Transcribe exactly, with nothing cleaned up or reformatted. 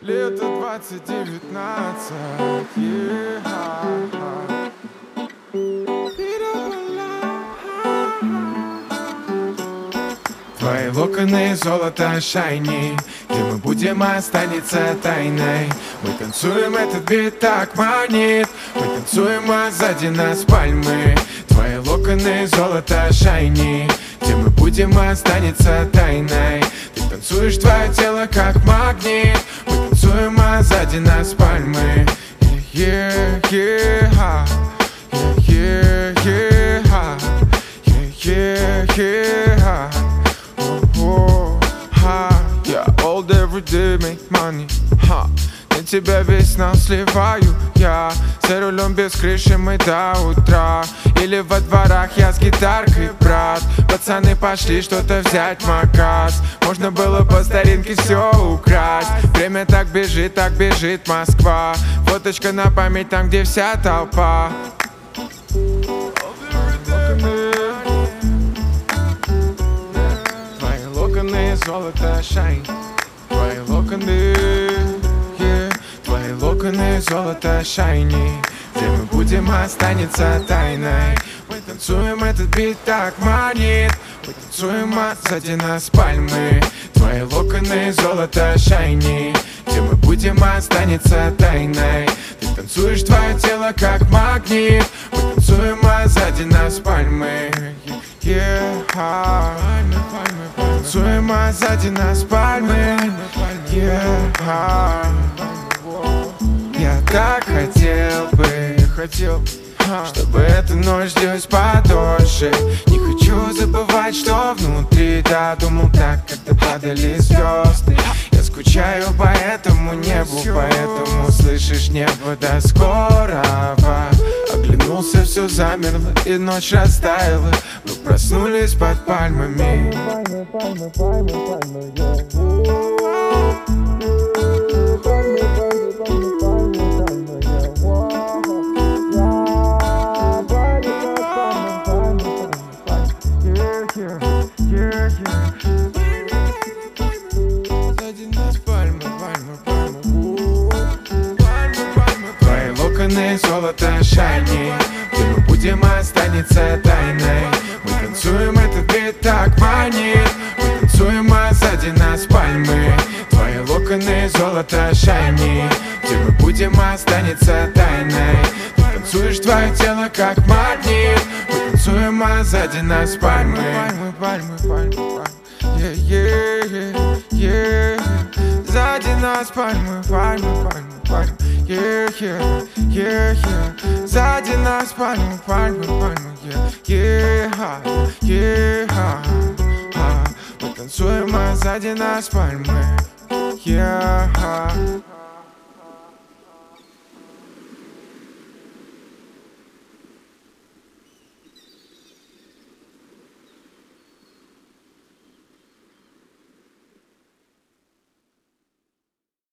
Лето двадцать девятнадцать, yeah. Твои локоны золото шайни, где мы будем, останется тайной. Мы танцуем, этот бит так манит. Мы танцуем, а сзади нас пальмы. Твои локоны золото шайни, где мы будем, останется тайной. Ты танцуешь, твое тело как магнит. Мы танцуем, а сзади нас пальмы. Yeah, yeah, yeah, yeah, yeah, yeah, yeah, yeah. Oh, ha, я old every day, make money, ха. На тебя весь нас сливаю я. За рулем без крыши мы до утра. Или во дворах я с гитаркой, брат. Пацаны пошли что-то взять в магаз. Можно было по старинке все украсть. Время так бежит, так бежит Москва. Фоточка на память там, где вся толпа. Твои локоны золото шайн. Твои локоны, yeah. Твои локоны золото шайни. Где мы будем, останется тайной. Мы танцуем, этот бит так манит. Мы танцуем, а сзади нас пальмы. Твои локоны золото шайни. Где мы будем, останется тайной. Ты танцуешь, твое тело как магнит. Мы танцуем, а сзади нас пальмы. Yeah, танцуем, а сзади нас пальмы. Yeah, я так хотел бы, хотел, чтобы эта ночь длилась подольше. Не хочу забывать, что внутри. Да, думал так, когда падали звезды. Я скучаю по этому небу, поэтому слышишь небо до скорого. Оглянулся, все замерло, и ночь растаяла. Мы проснулись под пальмами. Твои локоны золото шайни. Где мы будем, останется тайной. Мы танцуем, этот бит так манит. Мы танцуем, а сзади нас пальмы. Твои локоны золото шайни. Где мы будем, останется тайной. Ты танцуешь, твое тело как магнит. Мы танцуем, а сзади нас пальмы. Пальмы, пальмы, пальмы. Yeah, yeah, yeah, yeah. Сзади нас пальмы, пальмы, пальмы, пальмы. Yeah, yeah, yeah, yeah. Сзади нас пальмы, пальмы, пальмы. Yeah, yeah, yeah, yeah. Мы танцуем, а сзади нас пальмы. Yeah.